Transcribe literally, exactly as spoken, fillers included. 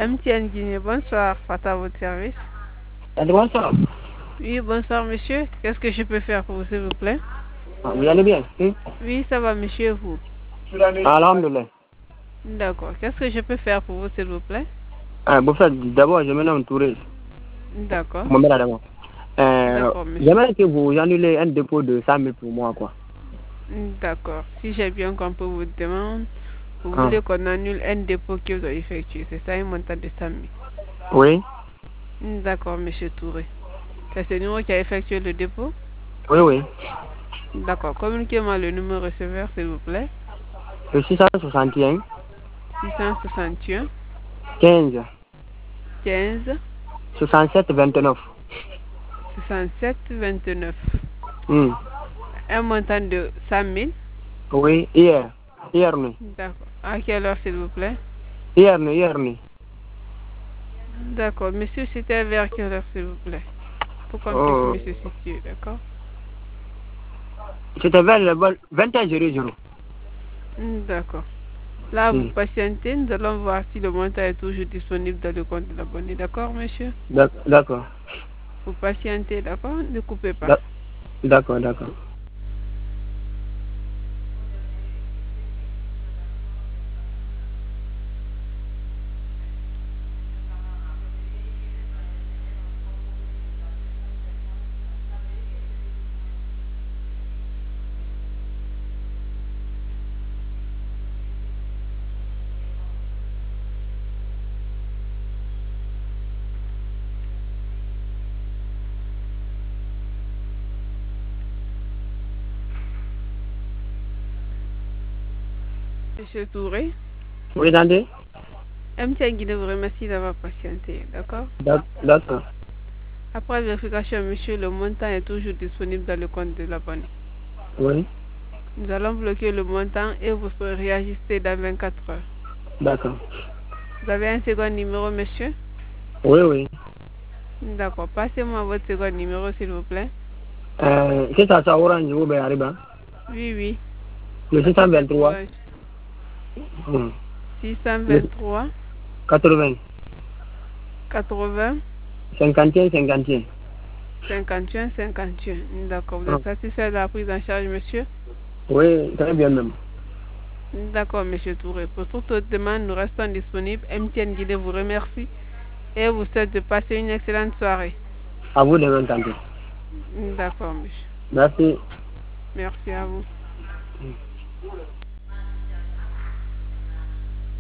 M T N Guinée, bonsoir, Fata, à votre service. Bonsoir. Oui, bonsoir, monsieur. Qu'est-ce que je peux faire pour vous, s'il vous plaît? Vous allez bien? Oui, oui ça va, monsieur, vous? Alhamdulillah. D'accord. Qu'est-ce que je peux faire pour vous, s'il vous plaît? Ah, bon, d'abord, je me nomme Touré. D'accord. Euh, D'accord, monsieur. J'aimerais que vous annulez un dépôt de cent mille pour moi, quoi. D'accord. Si j'ai bien compris votre demande, vous Ah. voulez qu'on annule un dépôt que vous avez effectué. C'est ça, un montant de cent mille. Oui. D'accord, monsieur Touré. C'est ce numéro qui a effectué le dépôt? Oui, oui. D'accord. Communiquez-moi le numéro receveur, s'il vous plaît. Le six cent soixante et un. six cent soixante et un. quinze. quinze. soixante-sept vingt-neuf. soixante-sept vingt-neuf. Hmm. Un montant de cent mille. Oui, hier. Hier nuit. D'accord. À quelle heure, s'il vous plaît? Hier nuit, hier nuit. D'accord. Monsieur, c'était vers quelle heure, s'il vous plaît? Pour qu'on Oh. puisse me situer, d'accord? C'était vers le vingt et un zéro zéro. D'accord. Là, vous Hmm. patientez. Nous allons voir si le montant est toujours disponible dans le compte de l'abonné. D'accord, monsieur? D'accord. Vous patientez, d'accord? Ne coupez pas. D'accord, d'accord. Monsieur Touré? Oui, attendez. M T N Guinée vous remercie d'avoir patienté, d'accord? D'accord. Après vérification, monsieur, le montant est toujours disponible dans le compte de l'abonné. Oui. Nous allons bloquer le montant et vous serez réajusté dans vingt-quatre heures. D'accord. Vous avez un second numéro, monsieur? Oui, oui. D'accord. Passez-moi votre second numéro, s'il vous plaît. Euh, c'est ça, ça orange ou bien arriba? Oui, oui. Le six cent vingt-trois. Hmm. six cent vingt-trois. quatre-vingts. quatre-vingts. cinquante et un, cinquante et un. cinquante et un, cinquante et un. D'accord. Vous êtes satisfait de la prise en charge, monsieur? Oui, très bien même. D'accord, monsieur Touré. Pour toute autre demande, nous restons disponibles. M T N Guinée vous remercie et vous souhaite de passer une excellente soirée. À vous de m'entendre. D'accord, monsieur. Merci. Merci à vous.